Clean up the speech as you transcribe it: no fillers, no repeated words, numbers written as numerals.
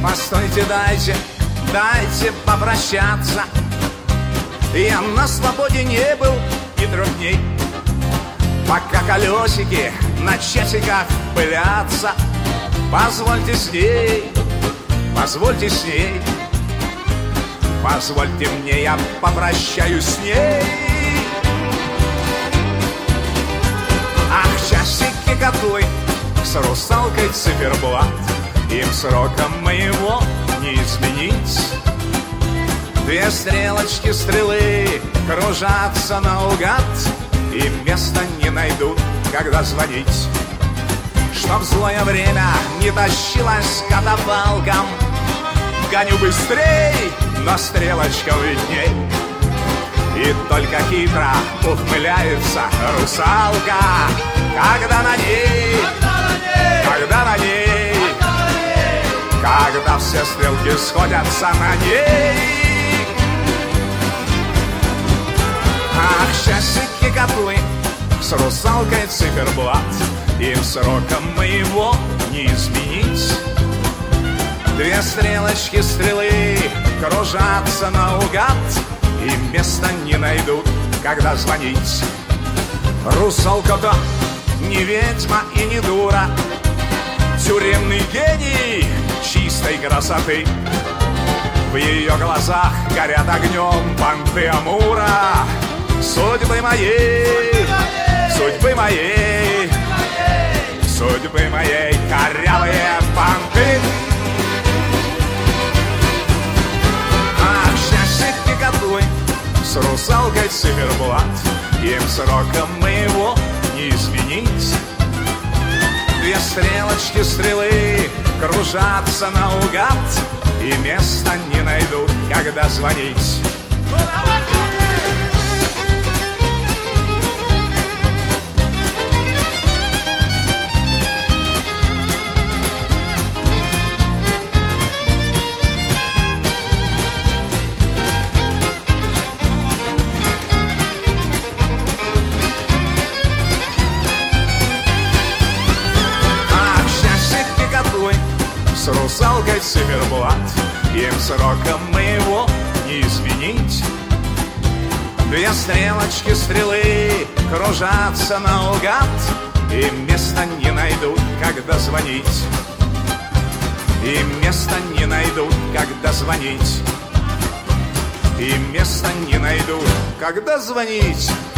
Постойте, дайте попрощаться. Я на свободе не был и 3 дней, пока колесики на часиках пылятся. Позвольте с ней, позвольте с ней, позвольте мне, я попрощаюсь с ней. Ах, часики котлы с русалкой циферблат, им сроком моего не изменить. 2 стрелочки стрелы кружатся наугад и места не найдут, когда звонить. Чтоб злое время не тащилось к катафалкам, гоню быстрей, но стрелочка видней. И только хитро ухмыляется русалка, когда на ней, когда все стрелки сходятся на ней. Ах, часики котлы с русалкой циферблат, им сроком моего не изменить. 2 стрелочки стрелы кружатся наугад и места не найдут, когда звонить. Русалка-то не ведьма и не дура, тюремный гений чистой красоты. В ее глазах горят огнем понты Амура. Судьбы моей, судьбы моей, судьбы моей корявые понты. Ах, часики котлы с русалкой циферблат, им сроком моего не изменить. 2 стрелочки стрелы кружатся наугад и места не найдут, когда звонить. С русалкой циферблат, им сроком моего не изменить. 2 стрелочки стрелы кружатся наугад и места не найдут, когда звонить. И места не найдут, когда звонить. И места не найдут, когда звонить.